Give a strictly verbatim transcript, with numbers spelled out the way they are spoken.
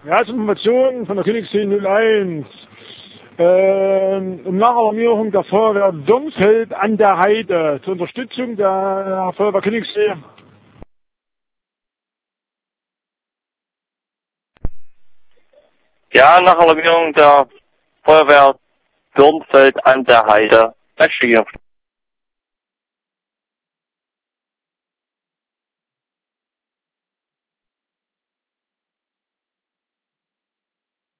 Ja, als Information von der Königssee null eins. Ähm, um Nachalarmierung der Feuerwehr Domfeld an der Heide zur Unterstützung der Feuerwehr Königssee. Ja, Nachalarmierung der Feuerwehr Domfeld an der Heide. Verstehe.